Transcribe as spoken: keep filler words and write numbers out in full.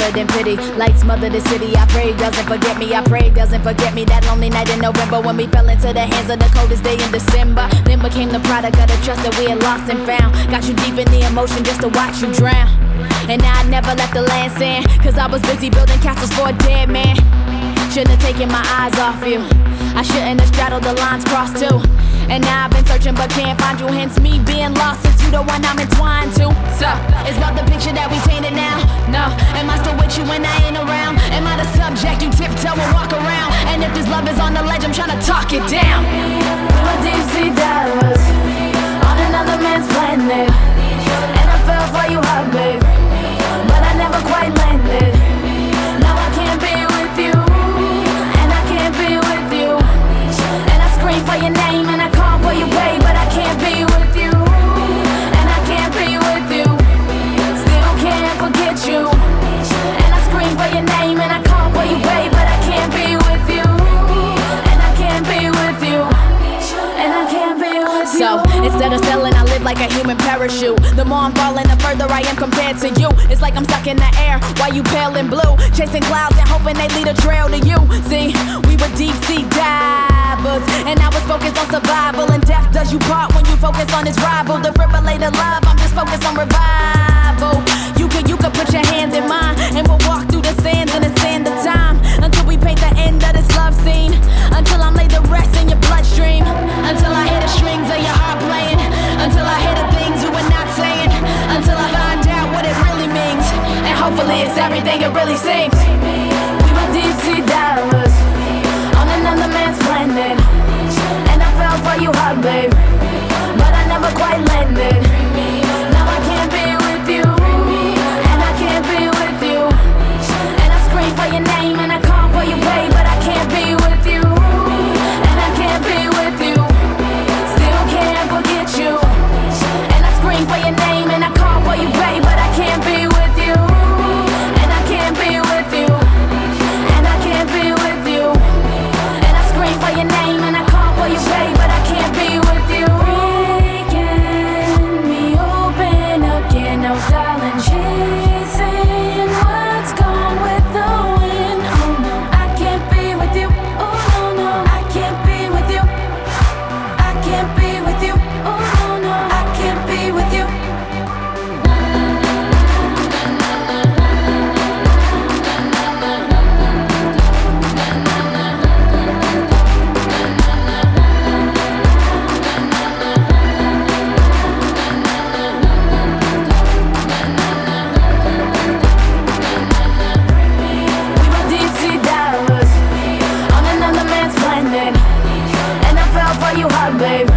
covered in pity. Lights smother the city. I pray doesn't forget me. I pray doesn't forget me. That lonely night in November when we fell into the hands of the coldest day in December. Then became the product of the trust that we had lost and found. Got you deep in the emotion just to watch you drown. And now I never left the land sand, cause I was busy building castles for a dead man. Shouldn't have taken my eyes off you. I shouldn't have straddled the lines crossed too. And now I've been searching but can't find you. Hence me being lost since you the one I'm entwined to. So, it's not the picture that we painted now. No, am I still with you when I ain't around? Am I the subject you tiptoe and walk around? And if this love is on the ledge, I'm trying to talk it down. We were deep sea divers on another man's planet, and I fell for you hard, babe, but I never quite landed. Now I can't be with you, and I can't be with you. And I scream for your name and I call for you, babe, but I can't be with you, and I can't be with you. Still can't forget you. And I scream for your name and I call for you, babe, but I can't be with you, and I can't be with you, and I can't be with you. So, instead of sailing, I live like a human parachute. The more I'm falling, the further I am compared to you. It's like I'm stuck in the air while you pale and blue, chasing clouds and hoping they lead a trail to you. See, we were deep sea divers, and I was focused on survival. And death does you part when you focus on its rival. Defibrillator love, I'm just focused on revival. You could, you could put your hands in mine, and we'll walk through the sands in the sand of time, until we paint the end of this love scene. Until I'm laid to rest in your bloodstream. Until I hear the strings of your heart playing. Until I hear the things you were not saying. Until I find out what it really means. And hopefully it's everything it really seems. We were deep sea divers on another man's planet, and I fell for you hard, babe, but I never quite landed. Now I can't be with you, and I can't be with you. And I scream for your name and I call for you, babe, but I can't be with you, and I can't be with you. Still can't forget you. And I scream for your name and I call for you, babe, but I can't be with you, and I can't be with you, and I can't be with you. And I scream for your name and I call for you, babe, but I can't be with you. Breaking me open again, no darling, chasing what's gone with the wind. Oh no, I can't be with you. Oh no, no, I can't be with you. I can't be with you. Oh no, no, I can't be with you. We were deep sea divers on another man's planet, and I fell for you hard, babe,